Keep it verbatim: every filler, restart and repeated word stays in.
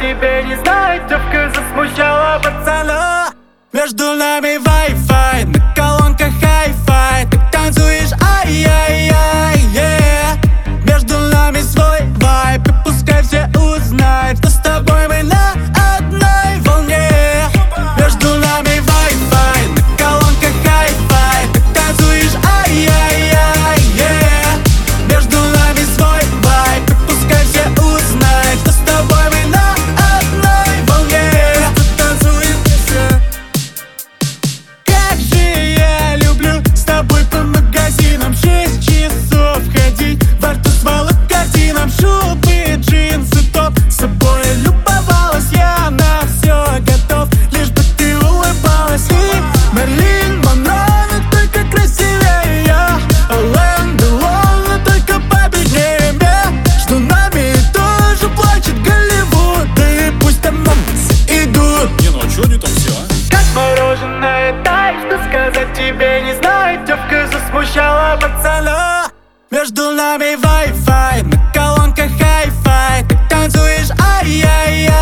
тебе не знать, девка засмущала пацана. Между нами Wi-Fi, на колонках хай-фай. Ты танцуешь ай-яй-яй, yeah. Между нами свой вайб, и пускай все узнают, что с тобой мы на одной волне. Между нами Wi-Fi, на колонках хай-фай. Ты танцуешь ай-яй-яй, yeah. Между нами свой вайб, и пускай все узнают, что с тобой мы на одной волне. Просто танцуем все. Как же я люблю с тобой по магазинам шесть часов ходить, во рту свалок картинам, шубы, джинсы, топ. С собой любовалась, я на все готов, лишь бы ты улыбалась. И Мерлин Монро, но только красивее я. Ален Делон, но только победнее меня. Что нами тоже плачет Голливуд, да и пусть там все идут. Не, ну а чё они там все, а? Как мороженое тай, что сказать тебе не знаю, девка засмущала пацана. Между нами Wi-Fi, на колонках хай-фай. Ты танцуешь ай-яй-яй.